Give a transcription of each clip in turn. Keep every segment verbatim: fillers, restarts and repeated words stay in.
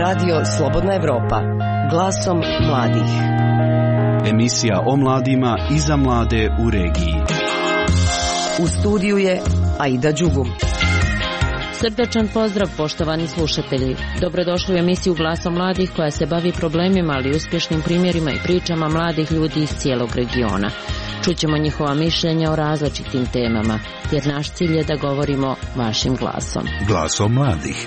Radio Slobodna Evropa, glasom mladih. Emisija o mladima i za mlade u regiji. U studiju je Aida Đugum. Srdačan pozdrav, poštovani slušatelji. Dobrodošli u emisiju Glasom mladih koja se bavi problemima, ali uspješnim primjerima i pričama mladih ljudi iz cijelog regiona. Čućemo njihova mišljenja o različitim temama, jer naš cilj je da govorimo vašim glasom. Glasom mladih.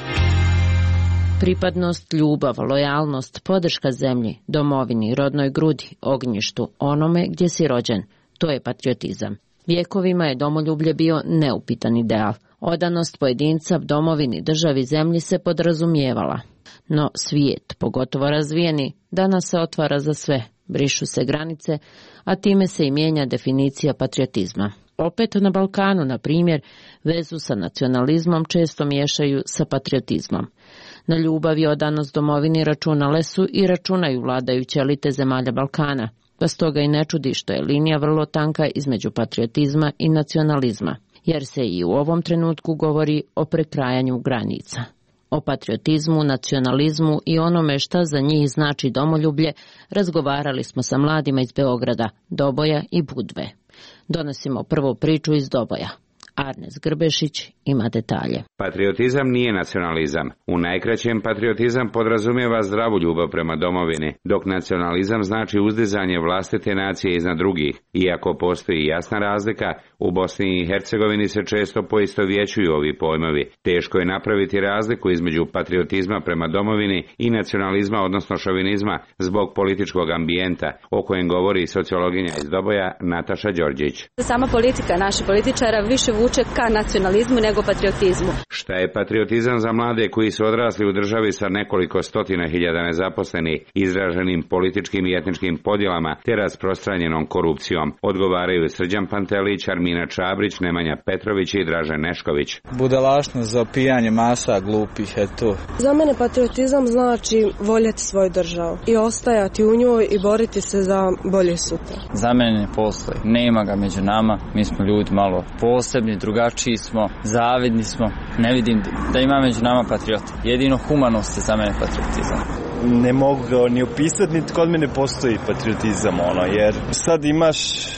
Pripadnost, ljubav, lojalnost, podrška zemlji, domovini, rodnoj grudi, ognjištu, onome gdje si rođen. To je patriotizam. Vjekovima je domoljublje bio neupitan ideal. Odanost pojedinca domovini, državi, zemlji se podrazumijevala. No svijet, pogotovo razvijeni, danas se otvara za sve. Brišu se granice, a time se i mijenja definicija patriotizma. Opet na Balkanu, na primjer, vezu sa nacionalizmom često miješaju sa patriotizmom. Na ljubav i odanost domovini računale su i računaju vladajuće elite zemalja Balkana, pa stoga i ne čudi što je linija vrlo tanka između patriotizma i nacionalizma, jer se i u ovom trenutku govori o prekrajanju granica. O patriotizmu, nacionalizmu i onome šta za njih znači domoljublje razgovarali smo sa mladima iz Beograda, Doboja i Budve. Donosimo prvu priču iz Doboja. Arnes Grbešić ima detalje. Patriotizam nije nacionalizam. U najkraćem patriotizam podrazumijeva zdravu ljubav prema domovini, dok nacionalizam znači uzdizanje vlastite nacije iznad drugih. Iako postoji jasna razlika, u Bosni i Hercegovini se često poistovjećuju ovi pojmovi. Teško je napraviti razliku između patriotizma prema domovini i nacionalizma, odnosno šovinizma, zbog političkog ambijenta, o kojem govori sociologinja iz Doboja Nataša Đorđić. Sama politika naših političara više vuče ka nacionalizmu nego patriotizmu. Šta je patriotizam za mlade koji su odrasli u državi sa nekoliko stotina hiljada nezaposlenih, izraženim političkim i etničkim podjelama te rasprostranjenom korupcijom? Odgovaraju Srđan Pantelić, Armina Čabrić, Nemanja Petrović i Dražen Nešković. Budalaštno za opijanje masa glupih, eto. Za mene patriotizam znači voljeti svoju državu i ostajati u njoj i boriti se za bolje sutra. Za mene ne postoji. Nema ga među nama. Mi smo ljudi malo posebni, drugačiji smo, zavidni smo. Ne vidim da ima među nama patriota. Jedino humanost je za mene patriotizam. Ne mogu ga ni opisati, niti kod mene postoji patriotizam, ono, jer sad imaš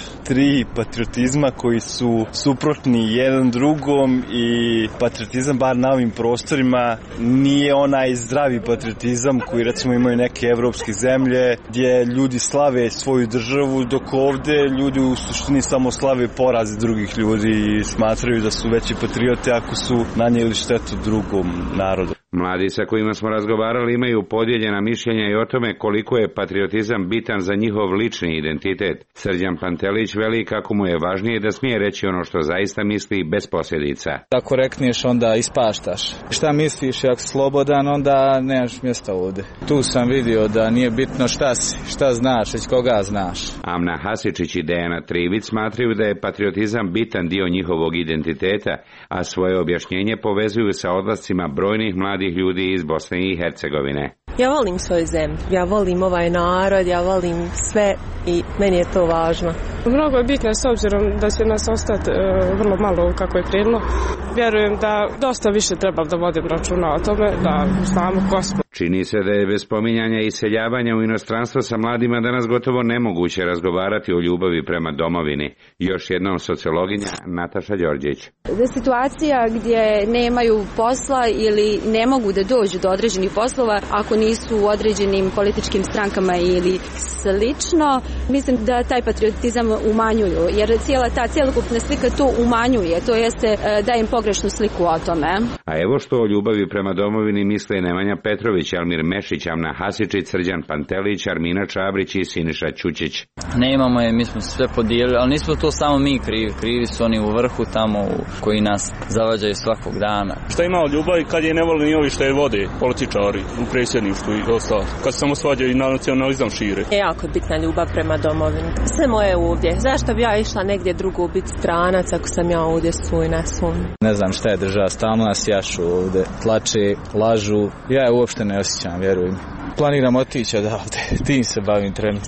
tri patriotizma koji su suprotni jedan drugom i patriotizam, bar na ovim prostorima, nije onaj zdravi patriotizam koji recimo imaju neke evropske zemlje gdje ljudi slave svoju državu, dok ovdje ljudi u suštini samo slave poraze drugih ljudi i smatraju da su veći patriote ako su nanijeli štetu drugom narodu. Mladi sa kojima smo razgovarali imaju podijeljena mišljenja i o tome koliko je patriotizam bitan za njihov lični identitet. Srđan Pantelić veli kako mu je važnije da smije reći ono što zaista misli bez posljedica. Ako rekneš, onda ispaštaš. Šta misliš, ako si slobodan, onda nemaš mjesta ovdje. Tu sam vidio da nije bitno šta si, šta znaš, već koga znaš. Amna Hasičić i Dejana Trivić smatraju da je patriotizam bitan dio njihovog identiteta, a svoje objašnjenje povezuju sa odlascima brojnih mladih ljudi iz Bosne i Hercegovine. Ja volim svoju zemlju, ja volim ovaj narod, ja volim sve i meni je to važno. Mnogo je bitno s obzirom da će nas ostati e, vrlo malo kako je prijedno. Vjerujem da dosta više treba da vodim računa o tome, da znamo ko smo. Čini se da je bez spominjanja i iseljavanja u inostranstvo sa mladima danas gotovo nemoguće razgovarati o ljubavi prema domovini. Još jednom sociologinja Nataša Đorđić. Situacija gdje nemaju posla ili ne mogu da dođu do određenih poslova ako nisu u određenim političkim strankama ili slično, mislim da taj patriotizam umanjuju, jer cijela ta cjelokupna slika to umanjuje, to jeste daje im pogrešnu sliku o tome. A evo što o ljubavi prema domovini misle Nemanja Petrović, Almir Mešić, Amna Hasičić, Srđan Pantelić, Armina Čabrić i Siniša Ćučić. Ne imamo je, mi smo sve podijelili, ali nismo to samo mi krivi, krivi su oni u vrhu tamo u, koji nas zavađaju svakog dana. Šta ima od ljubavi kad je ne voli ni ovi što je vode, političari u predsjedništvu i ostalo, kad se samo svađaju i na nacionalizam šire. Je jako bitna ljubav prema domovini. Sve moje ovdje. Zašto bi ja išla negdje drugo biti stranac ako sam ja ovdje svoj na svom? Ne znam šta je država, stalno nas jašu ovdje, tlače, lažu. Ja je uopšte ne osjećam, vjerujem. Planiram otići odavde, tim se bavim trenutno.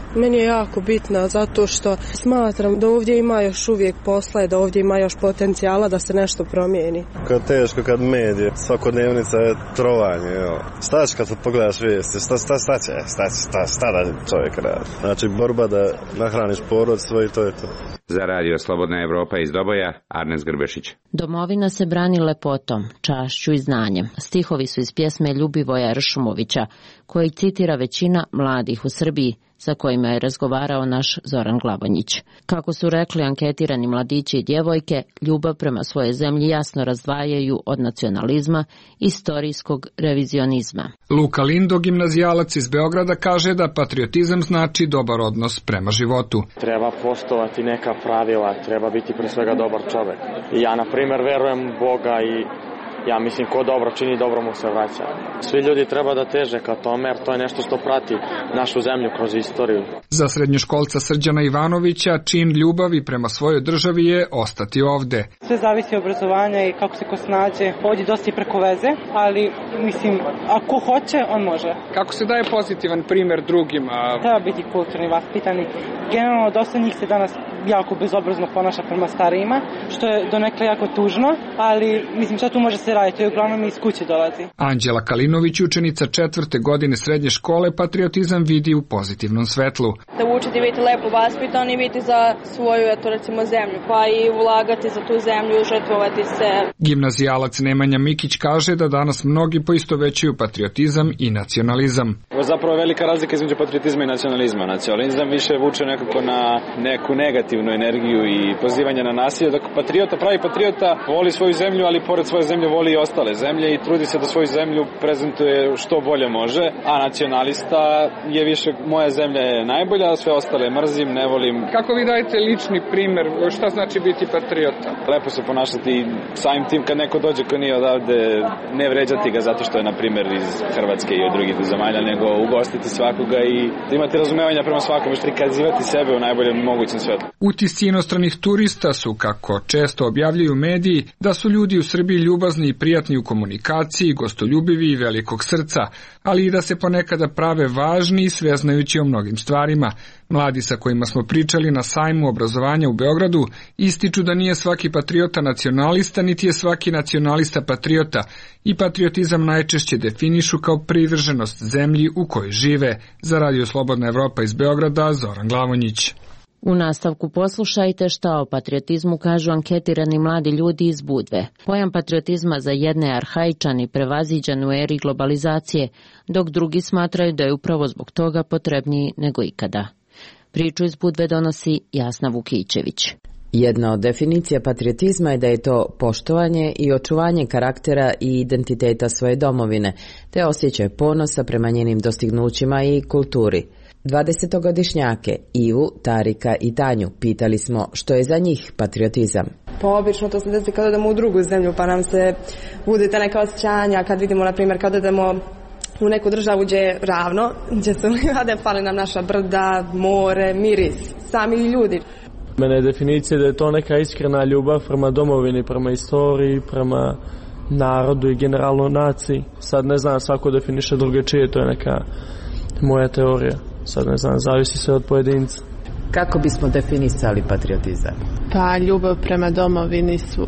Meni je jako bitna zato što smatram da ovdje ima još uvijek posla i da ovdje ima još potencijala da se nešto promijeni. Kad teško, kad medije, svakodnevnica je trovanje. Evo. Šta će kad pogledaš vijesti? Šta, šta, šta će? Šta, šta, šta da čovjek radi? Znači borba da nahraniš porod svoj i to je to. Za radio Slobodna Evropa iz Doboja, Arnes Grbešić. Domovina se brani lepotom, čašću i znanjem. Stihovi su iz pjesme Ljubivoja Ršumovića, koji citira većina mladih u Srbiji, sa kojima je razgovarao naš Zoran Glavonjić. Kako su rekli anketirani mladići i djevojke, ljubav prema svojoj zemlji jasno razdvajaju od nacionalizma i istorijskog revizionizma. Luka Lindo, gimnazijalac iz Beograda, kaže da patriotizam znači dobar odnos prema životu. Treba poštovati neka pravila, treba biti pre svega dobar čovek. Ja, na primjer, verujem u Boga i ja mislim ko dobro čini, dobro mu se vraća. Svi ljudi treba da teže ka tome, jer to je nešto što prati našu zemlju kroz istoriju. Za srednjoškolca Srđana Ivanovića čin ljubavi prema svojoj državi je ostati ovde. Sve zavisi od obrazovanja i kako se ko snađe. Ovdje dosta i preko veze, ali mislim, ako hoće, on može. Kako se daje pozitivan primjer drugima? Treba biti kulturni, vaspitani. Generalno, dosta njih se danas jako bezobrazno ponaša prema starijima, što je donekle jako tužno, ali mislim šta tu može se raditi, uglavnom iz kuće dolazi. Anđela Kalinović, učenica četvrte godine srednje škole, patriotizam vidi u pozitivnom svetlu. Da učiti biti lepo vaspitan i biti za svoju, eto recimo, zemlju, pa i ulagati za tu zemlju, žrtvovati se. Gimnazijalac Nemanja Mikić kaže da danas mnogi poistovećuju patriotizam i nacionalizam. Zapravo je velika razlika između patriotizma i nacionalizma. Nacionalizam više vuče nekako na neku negativnu energiju i pozivanje na nasilje. Dakle, patriota, pravi patriota voli svoju zemlju, ali pored svoje zemlje voli i ostale zemlje i trudi se da svoju zemlju prezentuje što bolje može, a nacionalista je više moja zemlja je najbolja, a sve ostale mrzim, ne volim. Kako vi dajete lični primjer, šta znači biti patriota? Lepo se ponašati samim tim kad neko dođe ko nije odavde, ne vređati ga zato što je na primjer iz Hrvatske i od drugih zemalja, nego ugostiti svakoga i imati razumevanja prema svakome, što prikazivati sebe u najboljem mogućem svetlu. Utisci inostranih turista su, kako često objavljuju mediji, da su ljudi u Srbiji ljubazni i prijatni u komunikaciji, gostoljubivi i velikog srca, ali i da se ponekada prave važni i sveznajući o mnogim stvarima. Mladi sa kojima smo pričali na sajmu obrazovanja u Beogradu ističu da nije svaki patriota nacionalista, niti je svaki nacionalista patriota i patriotizam najčešće definišu kao privrženost zemlji u kojoj žive. Za radio Slobodna Evropa iz Beograda, Zoran Glavonjić. U nastavku poslušajte šta o patriotizmu kažu anketirani mladi ljudi iz Budve. Pojam patriotizma za jedne je arhaičan i prevaziđan u eri globalizacije, dok drugi smatraju da je upravo zbog toga potrebniji nego ikada. Priču iz Budve donosi Jasna Vukićević. Jedna od definicija patriotizma je da je to poštovanje i očuvanje karaktera i identiteta svoje domovine, te osjećaj ponosa prema njenim dostignućima i kulturi. dvadesetogodišnjake Ivu, Tarika i Tanju pitali smo što je za njih patriotizam. Pa obično to se desi kad odemo u drugu zemlju, pa nam se bude ta neka osjećanja, kad vidimo, na primjer, kad odemo u neku državu gdje je ravno, gdje su livade, fali nam naša brda, more, miris, sami ljudi. Mene je definicija da je to neka iskrena ljubav prema domovini, prema istoriji, prema narodu i generalno naciji. Sad ne znam, svako definiše drugačije, to je neka moja teorija. Sad ne znam, zavisi se od pojedinca. Kako bismo definisali patriotizam? Pa ljubav prema domovini su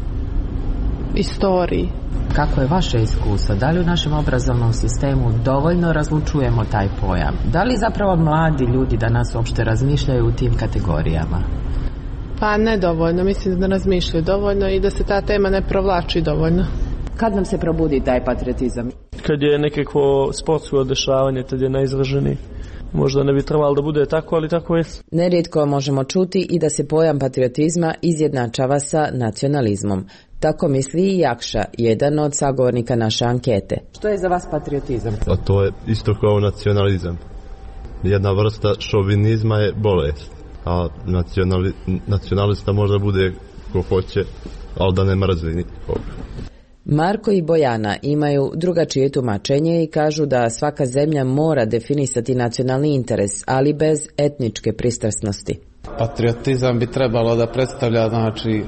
istoriji. Kako je vaše iskustvo? Da li u našem obrazovnom sistemu dovoljno razlučujemo taj pojam? Da li zapravo mladi ljudi danas uopšte razmišljaju u tim kategorijama? Pa ne dovoljno, mislim da razmišljaju dovoljno i da se ta tema ne provlači dovoljno. Kad nam se probudi taj patriotizam? Kad je nekako sportsko dešavanje, tad je najizraženiji. Možda ne bi trebalo da bude tako, ali tako je. Nerijetko možemo čuti i da se pojam patriotizma izjednačava sa nacionalizmom. Tako misli i Jakša, jedan od sagovornika naše ankete. Što je za vas patriotizam? A to je isto kao nacionalizam. Jedna vrsta šovinizma je bolest, a nacionali, nacionalista možda bude ko hoće, ali da ne mrzi nikog. Marko i Bojana imaju drugačije tumačenje i kažu da svaka zemlja mora definisati nacionalni interes, ali bez etničke pristrasnosti. Patriotizam bi trebalo da predstavlja, znači,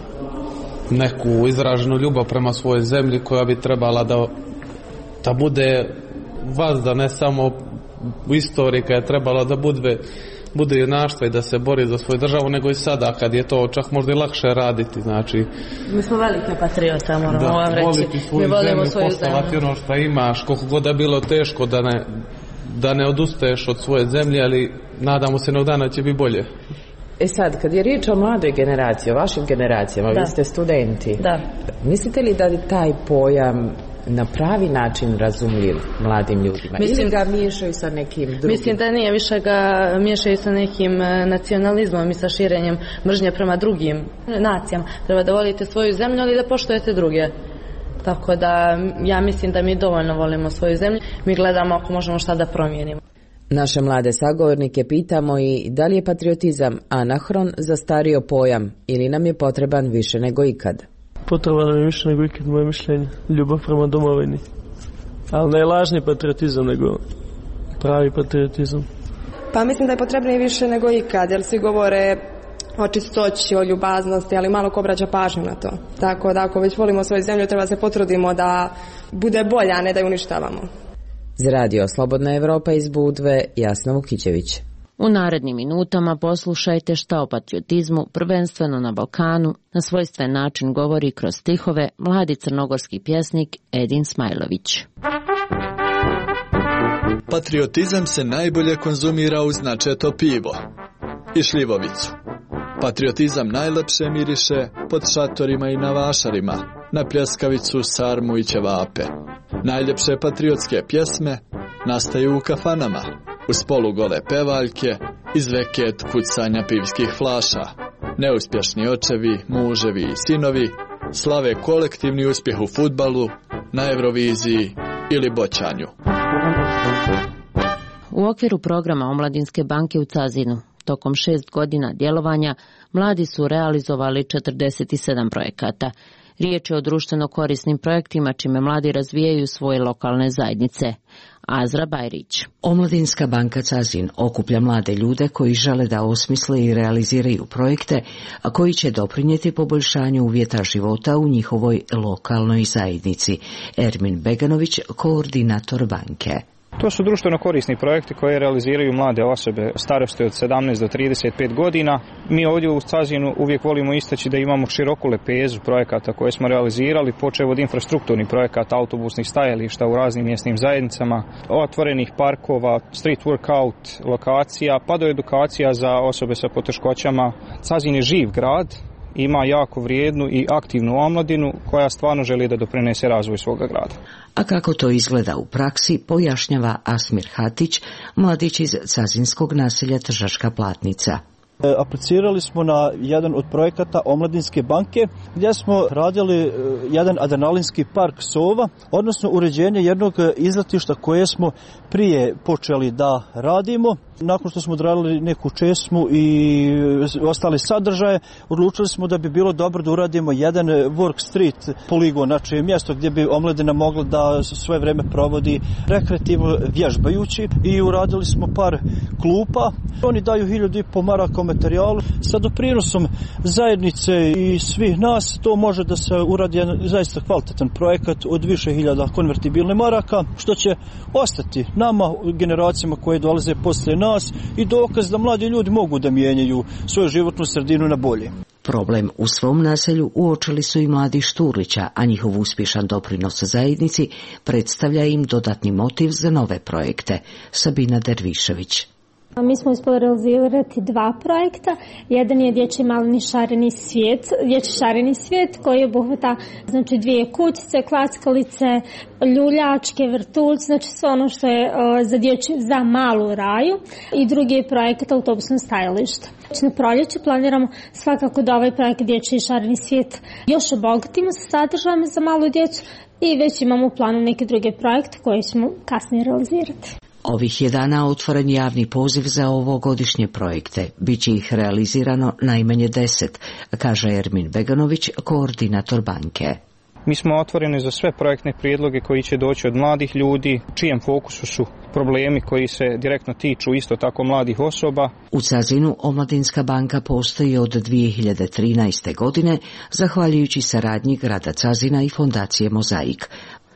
neku izraženu ljubav prema svojoj zemlji koja bi trebala da, da bude vazda, ne samo u istoriji, koja je trebala da bude bude junaštva i da se bori za svoju državu, nego i sada kad je to čak možda i lakše raditi. Znači, mi smo velike patriote, moramo da, vam reći. voliti svoju mi volimo zemlju, svoju postavati zemlju. ono što imaš, koliko god da bilo teško da ne, da ne odustaješ od svoje zemlje, ali nadamo se jednog dana će biti bolje. E sad, kad je riječ o mladoj generaciji, o vašim generacijama, da. Vi ste studenti, da. Mislite li da je taj pojam na pravi način razumljiv mladim ljudima? Mislim, ili ga miješaju sa nekim drugim? Mislim da nije, više ga miješaju sa nekim nacionalizmom i sa širenjem mržnje prema drugim nacijama. Treba da volite svoju zemlju, ali da poštujete druge. Tako da ja mislim da mi dovoljno volimo svoju zemlju. Mi gledamo ako možemo šta da promijenimo. Naše mlade sagovornike pitamo i da li je patriotizam anahron, zastario pojam ili nam je potreban više nego ikad? Potreban nam je više nego ikad, moje mišljenje. Ljubav prema domovini. Ali ne lažni patriotizam, nego pravi patriotizam. Pa mislim da je potrebnije više nego ikad, jer svi govore o čistoći, o ljubaznosti, ali malo ko obraća pažnju na to. Tako da ako već volimo svoju zemlju, treba se potrudimo da bude bolja, a ne da je uništavamo. Za radio Slobodna Evropa iz Budve, Jasna Vukićević. U narednim minutama poslušajte šta o patriotizmu, prvenstveno na Balkanu, na svojstven način govori kroz stihove mladi crnogorski pjesnik Edin Smajlović. Patriotizam se najbolje konzumira uz načeto pivo i šljivovicu. Patriotizam najlepše miriše pod šatorima i na vašarima, na pljeskavicu, sarmu i ćevape. Najljepše patriotske pjesme nastaju u kafanama, uz polugole pevaljke, iz veket kucanja pivskih flaša. Neuspješni očevi, muževi i sinovi slave kolektivni uspjeh u fudbalu, na Euroviziji ili boćanju. U okviru programa Omladinske banke u Cazinu, tokom šest godina djelovanja, mladi su realizovali četrdeset sedam projekata. Riječ je o društveno korisnim projektima čime mladi razvijaju svoje lokalne zajednice. Azra Bajrić. Omladinska banka Cazin okuplja mlade ljude koji žele da osmisle i realiziraju projekte, a koji će doprinijeti poboljšanju uvjeta života u njihovoj lokalnoj zajednici. Ermin Beganović, koordinator banke. To su društveno korisni projekti koje realiziraju mlade osobe starosti od sedamnaest do trideset pet godina. Mi ovdje u Cazinu uvijek volimo istaći da imamo široku lepezu projekata koje smo realizirali, počev od infrastrukturnih projekata, autobusnih stajališta u raznim mjesnim zajednicama, otvorenih parkova, street workout lokacija, pa do edukacija za osobe sa poteškoćama. Cazin je živ grad, ima jako vrijednu i aktivnu omladinu koja stvarno želi da doprinese razvoju svoga grada. A kako to izgleda u praksi, pojašnjava Asmir Hatić, mladić iz cazinskog naselja Tržaška Platnica. Aplicirali smo na jedan od projekata Omladinske banke gdje smo radili jedan adrenalinski park Sova, odnosno uređenje jednog izletišta koje smo prije počeli da radimo. Nakon što smo odradili neku česmu i ostale sadržaje, odlučili smo da bi bilo dobro da uradimo jedan work street poligon, znači mjesto gdje bi omladina mogla da svoje vrijeme provodi rekreativno vježbajući, i uradili smo par klupa. Oni daju hiljadu i po maraka materijalu. Sa doprinosom zajednice i svih nas to može da se uradi jedan zaista kvalitetan projekat od više hiljada konvertibilne maraka, što će ostati nama, generacijama koje dolaze poslije nas, i dokaz da mladi ljudi mogu da mijenjaju svoju životnu sredinu na bolje. Problem u svom naselju uočili su i mladi Šturlića, a njihov uspješan doprinos zajednici predstavlja im dodatni motiv za nove projekte. Sabina Dervišević. Mi smo uspjeli realizirati dva projekta. Jedan je dječji maleni šareni svijet, dječji šareni svijet koji obuhvata znači dvije kućice, klackalice, ljuljačke, vrtuljci, znači sve ono što je uh, za dječju, za malu raju. I drugi je projekt autobusno stajalište. Na proljeću planiramo svakako da ovaj projekt dječji šareni svijet još obogatimo sa sadržajima za malu djecu, i već imamo u planu neke druge projekte koje ćemo kasnije realizirati. Ovih je dana otvoren javni poziv za ovogodišnje projekte. Biće ih realizirano najmanje deset, kaže Ermin Beganović, koordinator banke. Mi smo otvoreni za sve projektne prijedloge koji će doći od mladih ljudi, čijem fokusu su problemi koji se direktno tiču isto tako mladih osoba. U Cazinu Omladinska banka postoji od dvije hiljade trinaeste. godine, zahvaljujući saradnji grada Cazina i fondacije Mozaik.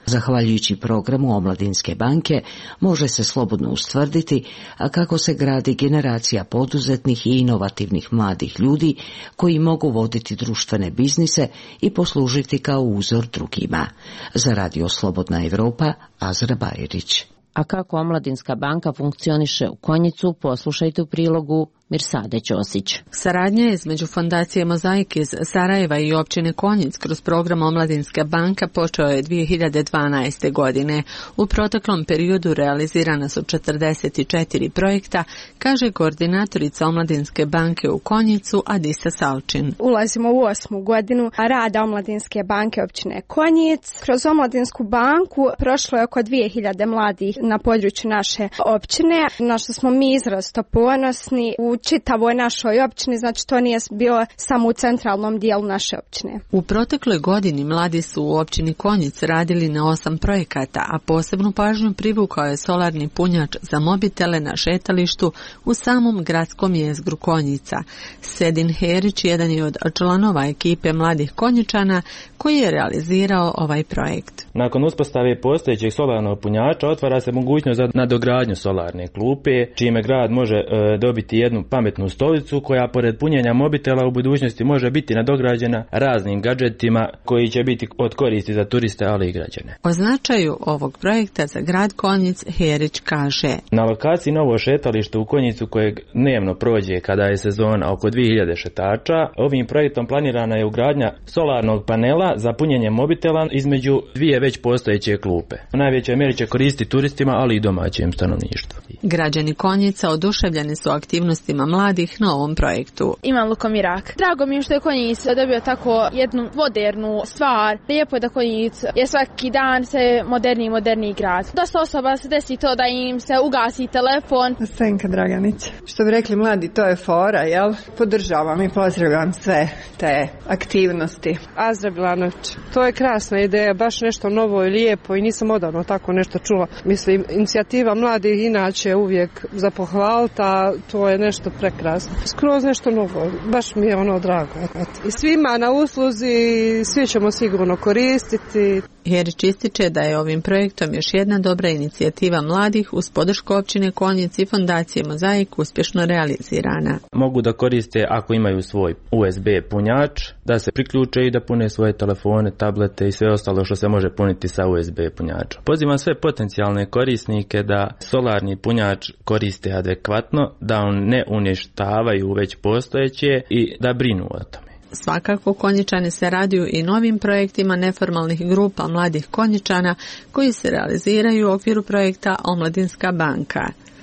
Zahvaljujući programu Omladinske banke može se slobodno ustvrditi a kako se gradi generacija poduzetnih i inovativnih mladih ljudi koji mogu voditi društvene biznise i poslužiti kao uzor drugima. Za Radio Slobodna Evropa, Azra Bajrić. A kako Omladinska banka funkcioniše u Konjicu, poslušajte u prilogu Mirsade Ćosić. Saradnja između Fondacije Mozaik iz Sarajeva i općine Konjic kroz program Omladinska banka počeo je dvije hiljade dvanaeste. godine. U proteklom periodu realizirana su četrdeset četiri projekta, kaže koordinatorica Omladinske banke u Konjicu Adisa Salčin. Ulazimo u osmu godinu rada Omladinske banke općine Konjic. Kroz Omladinsku banku prošlo je oko dvije hiljade mladih na području naše općine, na što smo mi izrazito ponosni u čitavoj našoj općini, znači to nije bilo samo u centralnom dijelu naše općine. U protekloj godini mladi su u općini Konjic radili na osam projekata, a posebnu pažnju privukao je solarni punjač za mobitele na šetalištu u samom gradskom jezgru Konjica. Sedin Herić jedan je od članova ekipe mladih Konjičana koji je realizirao ovaj projekt. Nakon uspostave postojećeg solarnog punjača otvara se mogućnost za nadogradnju solarne klupe, čime grad može e, dobiti jednu pametnu stolicu koja pored punjenja mobitela u budućnosti može biti nadograđena raznim gadžetima koji će biti od koristi za turiste, ali i građane. O značaju ovog projekta za grad Konjic Herić kaže: Na lokaciji novo šetalište u Konjicu kojeg dnevno prođe kada je sezona oko dvije hiljade šetača, ovim projektom planirana je ugradnja solarnog panela za punjenje mobitela između dvije već postojeće klupe. U najvećoj mjeri će koristiti turistima, ali i domaćem stanovništvu. Građani Konjica oduševljeni su aktivnostima mladih na ovom projektu. Imam Lukom Irak. Drago mi je što je Konjic dobio tako jednu modernu stvar. Lijepo je da Konjic je svaki dan se moderniji i moderniji grad. Dosta osoba se desi to da im se ugasi telefon. Senka Draganić. Što bi rekli mladi, to je fora, jel? Podržavam i pozdravljam sve te aktivnosti. Azra Bilanović. To je krasna ideja, baš nešto novo i lijepo i nisam odavno tako nešto čula. Mislim, inicijativa mladih inače uvijek za pohvaliti, a to je nešto prekrasno. Skroz nešto novo, baš mi je ono drago. I svima na usluzi, svi ćemo sigurno koristiti. Herić ističe da je ovim projektom još jedna dobra inicijativa mladih uz podršku općine Konjic i Fondacije Mozaik uspješno realizirana. Mogu da koriste ako imaju svoj U S B punjač, da se priključe i da pune svoje telefone, tablete i sve ostalo što se može puniti sa U S B punjačom. Pozivam sve potencijalne korisnike da solarni punjač koriste adekvatno, da on ne uništavaju već postojeće i da brinu o tome. Svakako Konjičani se raduju i novim projektima neformalnih grupa mladih Konjičana koji se realiziraju u okviru projekta Omladinska banka.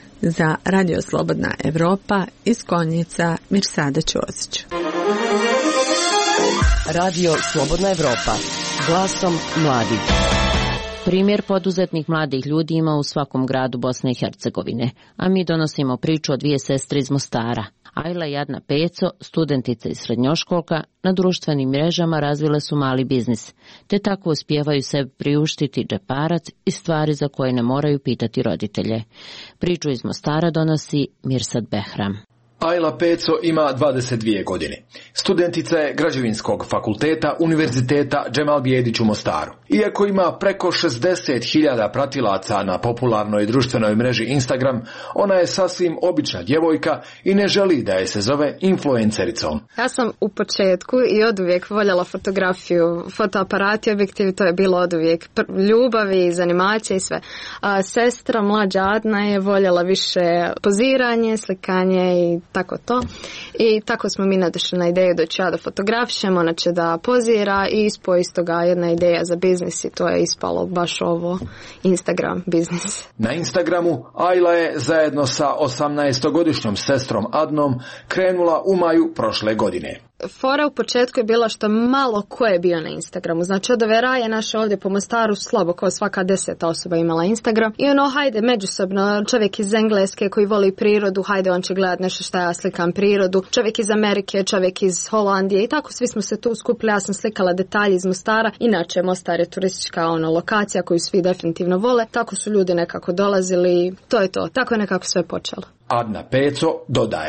Za Radio Slobodna Evropa iz Konjica Mirsada Ćosić. Radio Slobodna Evropa, glasom mladih. Primjer poduzetnih mladih ljudi ima u svakom gradu Bosne i Hercegovine, a mi donosimo priču o dvije sestre iz Mostara. Ajla i Adna Peco, studentica i srednjoškolka, na društvenim mrežama razvile su mali biznis, te tako uspijevaju sebi priuštiti džeparac i stvari za koje ne moraju pitati roditelje. Priču iz Mostara donosi Mirsad Behram. Ajla Peco ima dvadeset dvije godine. Studentica je Građevinskog fakulteta Univerziteta Džemal Bijedić u Mostaru. Iako ima preko šezdeset hiljada pratilaca na popularnoj društvenoj mreži Instagram, ona je sasvim obična djevojka i ne želi da je se zove influencericom. Ja sam u početku i oduvijek voljela fotografiju, fotoaparati, objektivi, to je bilo oduvijek ljubavi, zanimacije i sve. A sestra mlađa Adna je voljela više poziranje, slikanje i tako to. I tako smo mi nadošli na ideju da ću ja da fotografišem, ona će da pozira i ispo iz toga jedna ideja za biznis i to je ispalo baš ovo Instagram biznis. Na Instagramu Ajla je zajedno sa osamnaestogodišnjom sestrom Adnom krenula u maju prošle godine. Fora u početku je bila što malo ko je bio na Instagramu. Znači od ove raje naše ovdje po Mostaru slabo, kao svaka deseta osoba imala Instagram. I ono, hajde, međusobno, čovjek iz Engleske koji voli prirodu, hajde, on će gledat nešto što ja slikam prirodu. Čovjek iz Amerike, čovjek iz Holandije i tako svi smo se tu skupili. Ja sam slikala detalje iz Mostara. Inače, Mostar je turistička ono, lokacija koju svi definitivno vole. Tako su ljudi nekako dolazili. To je to. Tako je nekako sve počelo. Adna Peco dodaje.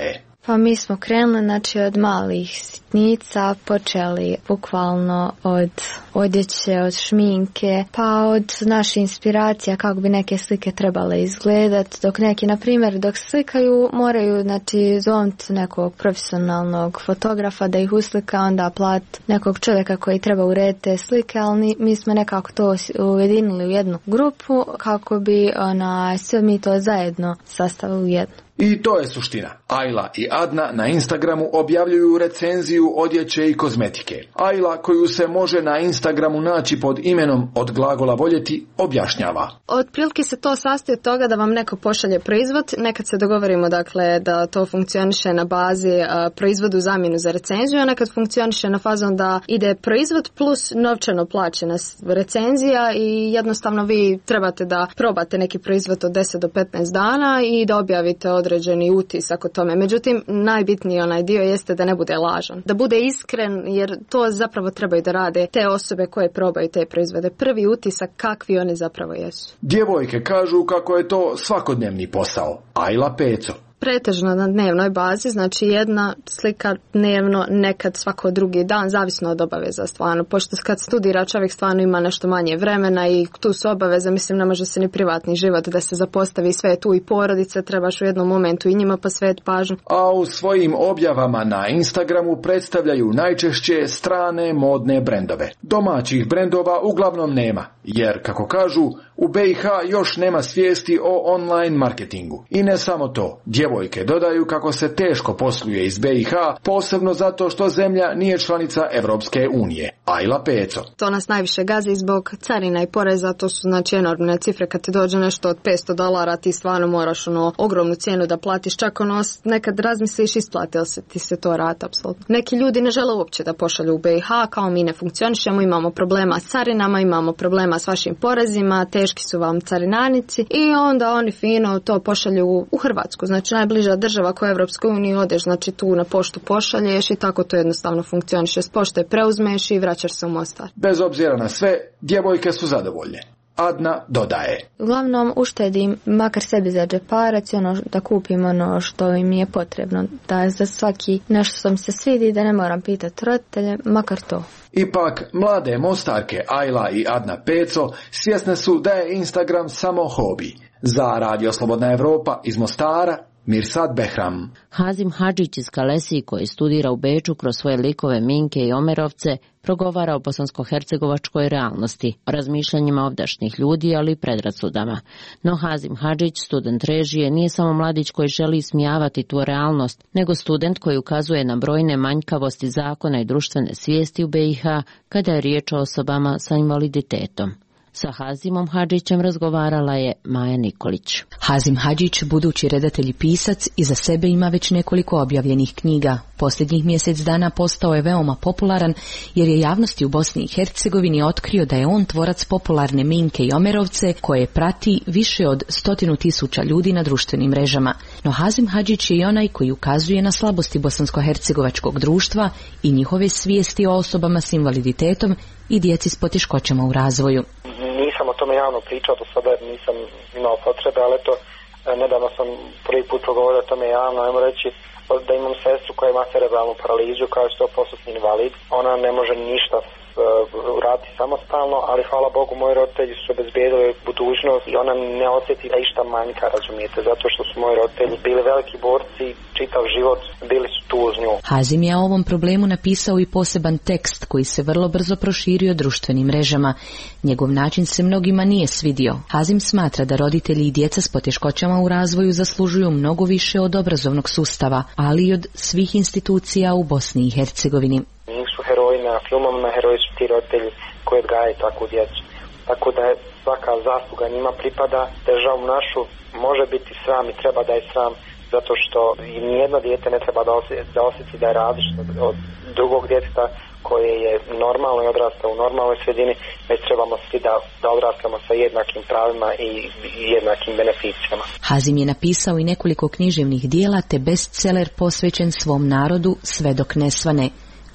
Pa mi smo krenuli znači od malih sitnica, počeli bukvalno od odjeće, od šminke, pa od naših inspiracija kako bi neke slike trebale izgledati, dok neki, na primjer, dok slikaju moraju znači zovnuti nekog profesionalnog fotografa da ih uslika, onda plat nekog čovjeka koji treba urediti te slike, ali mi smo nekako to ujedinili u jednu grupu kako bi ona, sve mi to zajedno sastavili u jednu. I to je suština. Ajla i Adna na Instagramu objavljuju recenziju odjeće i kozmetike. Ajla, koju se može na Instagramu naći pod imenom od glagola voljeti, objašnjava. Otprilike se to sastoji od toga da vam neko pošalje proizvod, nekad se dogovorimo dakle da to funkcioniše na bazi a, proizvodu zamjenu za recenziju, a nekad funkcioniše na fazon da ide proizvod plus novčano plaćena recenzija i jednostavno vi trebate da probate neki proizvod od deset do petnaest dana i da objavite od određeni utisak o tome. Međutim, najbitniji onaj dio jeste da ne bude lažan. Da bude iskren, jer to zapravo trebaju da rade te osobe koje probaju te proizvode. Prvi utisak kakvi oni zapravo jesu. Djevojke kažu kako je to svakodnevni posao. Ajla Peco. Pretežno na dnevnoj bazi, znači jedna slika dnevno, nekad svako drugi dan, zavisno od obaveza stvarno. Pošto kad studira čovjek stvarno ima nešto manje vremena i tu su obaveze, mislim ne može se ni privatni život da se zapostavi, sve tu i porodice, trebaš u jednom momentu i njima posvetiti pažnju. A u svojim objavama na Instagramu predstavljaju najčešće strane modne brendove. Domaćih brendova uglavnom nema, jer kako kažu, u B i H još nema svijesti o online marketingu. I ne samo to, djevojke dodaju kako se teško posluje iz B i H, posebno zato što zemlja nije članica Evropske unije. Ajla Peco. To nas najviše gazi zbog carina i poreza, to su znači enormne cifre, kad ti dođe nešto od petsto dolara, ti stvarno moraš ono ogromnu cijenu da platiš, čak ono nekad razmisliš isplati li se ti se to rata, apsolutno. Neki ljudi ne žele uopće da pošalju u B i H, kao mi ne funkcionišemo, imamo problema s carinama, imamo problema s vašim porezima, teški su vam carinarnici i onda oni fino to pošalju u Hrvatsku, znači najbliža država koja je Evropskoj uniji, odeš znači tu na poštu pošalješ i tako to jednostavno funkcioniše. S pošte preuzmeš i vraćaš se u Mostar. Bez obzira na sve, djevojke su zadovoljne. Adna dodaje. Uglavnom uštedim makar sebi za džeparac i ono da kupim ono što im je potrebno. Da za svaki nešto što mi se svidi da ne moram pitati roditelje, makar to. Ipak, mlade Mostarke Ajla i Adna Peco svjesne su da je Instagram samo hobi. Za Radio Slobodna Evropa iz Mostara, Mirsad Behram. Hazim Hadžić iz Kalesiji, koji studira u Beču kroz svoje likove Minke i Omerovce, progovara o bosansko-hercegovačkoj realnosti, o razmišljanjima ovdašnjih ljudi, ali i predrasudama. No Hazim Hadžić, student režije, nije samo mladić koji želi ismijavati tu realnost, nego student koji ukazuje na brojne manjkavosti zakona i društvene svijesti u B i H kada je riječ o osobama sa invaliditetom. Sa Hazimom Hadžićem razgovarala je Maja Nikolić. Hazim Hadžić, budući redatelj i pisac, iza sebe ima već nekoliko objavljenih knjiga. Posljednjih mjesec dana postao je veoma popularan jer je javnosti u Bosni i Hercegovini otkrio da je on tvorac popularne Minke i Omerovce koje prati više od stotinu tisuća ljudi na društvenim mrežama. No Hazim Hadžić je i onaj koji ukazuje na slabosti bosansko-hercegovačkog društva i njihove svijesti o osobama s invaliditetom i djeci s poteškoćama u razvoju. Nisam o tome javno pričao do sada jer nisam imao potrebe, ali eto, nedavno sam prvi put progovorio o tome javno, ajmo reći da imam sestru koja ima cerebralnu paralizu, koja je sto posto invalid. Ona ne može ništa uraditi samostalno, ali hvala Bogu moji roditelji su obezbijedili budućnost i ona ne osjeti da išta manjka, razumijete, zato što su moji roditelji bili veliki borci, čitav život bili su tu uz nju. Hazim je o ovom problemu napisao i poseban tekst koji se vrlo brzo proširio društvenim mrežama. Njegov način se mnogima nije svidio. Hazim smatra da roditelji i djeca s poteškoćama u razvoju zaslužuju mnogo više od obrazovnog sustava, ali i od svih institucija u Bosni i Hercegovini. Nisu heroji na filmovima, heroji su ti roditelji koji odgajaju takvu djecu. Tako da je svaka zasluga njima pripada, državu našu može biti sram i treba da je sram, zato što i nijedno dijete ne treba da osjeti da, osjeti da je različito od drugog djeteta koje je normalno i odrastao u normalnoj sredini, već trebamo svi da, da odrastamo sa jednakim pravima i, i jednakim beneficijama. Hazim je napisao i nekoliko književnih dijela te bestseller posvećen svom narodu Sve dok ne svane.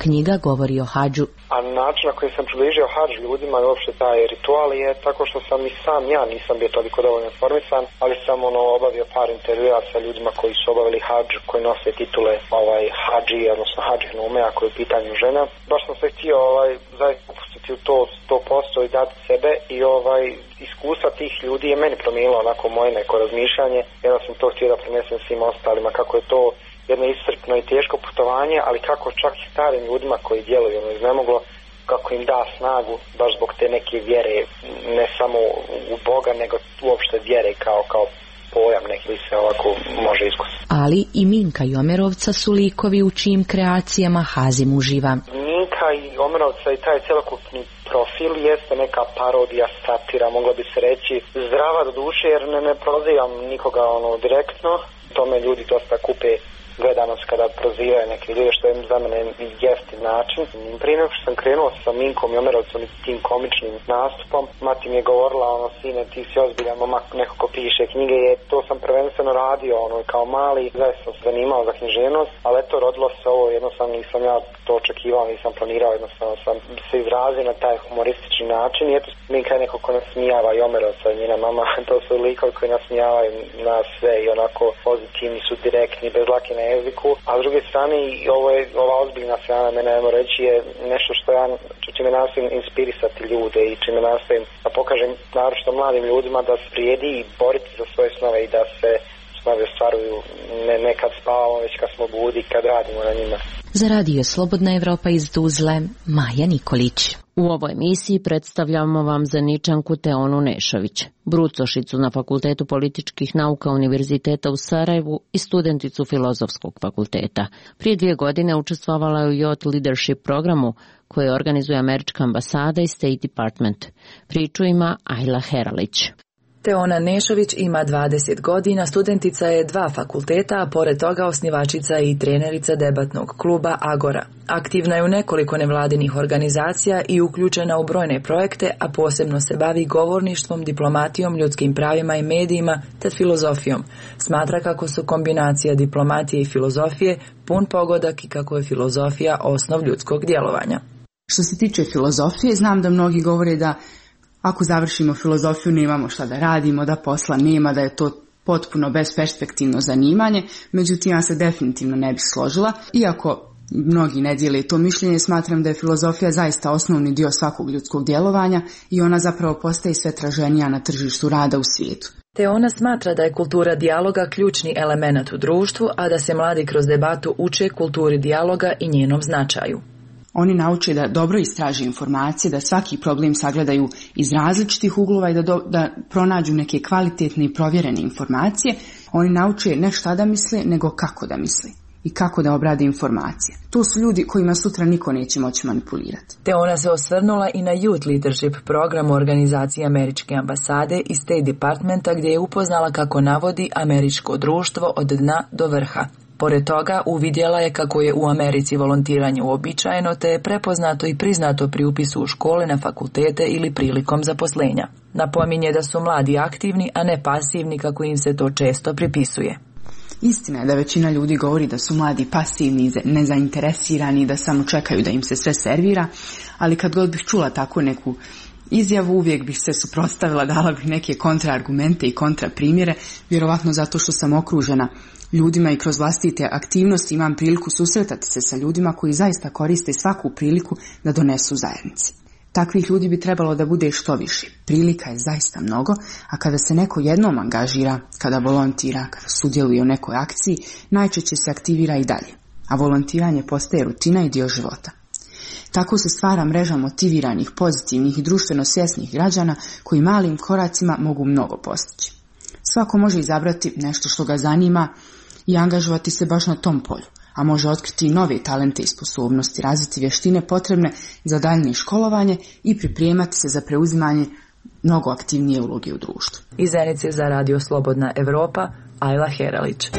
Knjiga govori o hadžu. A način na koji sam približio hadž ljudima i uopšte taj ritual je tako što sam i sam ja nisam bio toliko dovoljno informisan, ali sam ono obavio par intervjua sa ljudima koji su obavili hadž, koji nose titule ovaj hadži, odnosno hadžinume, ako je u pitanju žena. Baš sam se htio ovaj zaista upustiti u to sto posto i dati sebe i ovaj iskustva tih ljudi je meni promijenilo onako moje neko razmišljanje. Jedno sam to htio da prenesem svim ostalima, kako je to jedno iscrpno i teško putovanje, ali kako čak i starim ljudima koji djeluju ono iznemoglo, kako im da snagu baš zbog te neke vjere, ne samo u Boga, nego uopšte vjere kao, kao pojam neki se ovako može iskusiti. Ali i Minka i Omerovca su likovi u čijim kreacijama Hazim uživa. Minka i Omerovca i taj celokupni profil jeste neka parodija, satira, moglo bi se reći zdrava do duše, jer ne, ne prozivam nikoga ono direktno, tome ljudi dosta kupe gledanost kada prozivaju neke ljude, što je za mene jeftin način. Prije nego što sam krenuo sa Minkom i Omerovcom i tim komičnim nastupom, mati mi je govorila, ono, sine, ti si ozbiljan momak, neko ko piše knjige, je, to sam prvenstveno radio, ono, kao mali, zaista sam se zanimao za književnost, ali eto, rodilo se ovo, jednostavno nisam ja to očekivao, nisam planirao, jednostavno sam se izrazio na taj humoristični način i eto, Minka je neko ko nasmijava i Omerovca i njena mama, to su likovi koji nasmijavaju nas sve i onako pozitivni su, direktni, bez lake na jeziku, a s druge strane i ovo je, ova ozbiljna strana mene, ajmo reći, je nešto što ja čime nastojim inspirisati ljude i čime nastojim da pokažem naročito mladim ljudima da se vrijedi i boriti za svoje snove i da se snove ostvaruju ne, ne kad spavamo, već kad smo budi, kad radimo na njima. Za radio Slobodna Evropa iz Tuzle, Maja Nikolić. U ovoj emisiji predstavljamo vam Zeničanku Teonu Nešović, brucošicu na Fakultetu političkih nauka Univerziteta u Sarajevu i studenticu Filozofskog fakulteta. Prije dvije godine učestvovala je u Youth Leadership programu koje organizuje Američka ambasada i State Department. Priču ima Ajla Heralić. Teona Nešović ima dvadeset godina, studentica je dva fakulteta, a pored toga osnivačica i trenerica debatnog kluba Agora. Aktivna je u nekoliko nevladinih organizacija i uključena u brojne projekte, a posebno se bavi govorništvom, diplomatijom, ljudskim pravima i medijima te filozofijom. Smatra kako su kombinacija diplomatije i filozofije pun pogodak i kako je filozofija osnov ljudskog djelovanja. Što se tiče filozofije, znam da mnogi govore da ako završimo filozofiju nemamo šta da radimo, da posla nema, da je to potpuno besperspektivno zanimanje, međutim ja se definitivno ne bih složila. Iako mnogi ne dijele to mišljenje, smatram da je filozofija zaista osnovni dio svakog ljudskog djelovanja i ona zapravo postaje sve traženija na tržištu rada u svijetu. Te ona smatra da je kultura dijaloga ključni element u društvu, a da se mladi kroz debatu uče kulturi dijaloga i njenom značaju. Oni nauče da dobro istraže informacije, da svaki problem sagledaju iz različitih uglova i da, do, da pronađu neke kvalitetne i provjerene informacije. Oni nauče ne šta da misle, nego kako da misle i kako da obrade informacije. To su ljudi kojima sutra niko neće moći manipulirati. Te ona se osvrnula i na Youth Leadership program organizacije Američke ambasade i State Departmenta, gdje je upoznala kako navodi američko društvo od dna do vrha. Pored toga, uvidjela je kako je u Americi volontiranje uobičajeno, te je prepoznato i priznato pri upisu u škole, na fakultete ili prilikom zaposlenja. Napominje da su mladi aktivni, a ne pasivni kako im se to često pripisuje. Istina je da većina ljudi govori da su mladi pasivni, nezainteresirani, da samo čekaju da im se sve servira, ali kad god bih čula tako neku izjavu, uvijek bih se suprotstavila, dala bih neke kontraargumente i kontraprimjere, vjerovatno zato što sam okružena ljudima i kroz vlastite aktivnosti imam priliku susretati se sa ljudima koji zaista koriste svaku priliku da donesu zajednici. Takvih ljudi bi trebalo da bude što više. Prilika je zaista mnogo, a kada se neko jednom angažira, kada volontira, kada sudjeluje u nekoj akciji, najčešće se aktivira i dalje, a volontiranje postaje rutina i dio života. Tako se stvara mreža motiviranih, pozitivnih i društveno svjesnih građana koji malim koracima mogu mnogo postići. Svako može izabrati nešto što ga zanima i angažovati se baš na tom polju, a može otkriti nove talente i sposobnosti, razviti vještine potrebne za daljnje školovanje i pripremati se za preuzimanje mnogo aktivnije uloge u društvu. Iz Zenice za radio Slobodna Evropa, Ajla Heralić.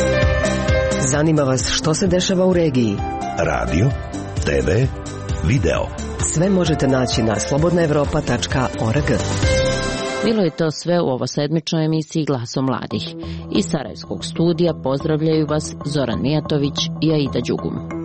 Zanima vas što se dešava u regiji? Radio, te ve, video. Sve možete naći na slobodna evropa tačka org. Bilo je to sve u ovosedmičnoj emisiji Glasom mladih. Iz Sarajevskog studija pozdravljaju vas Zoran Mijatović i Aida Đugum.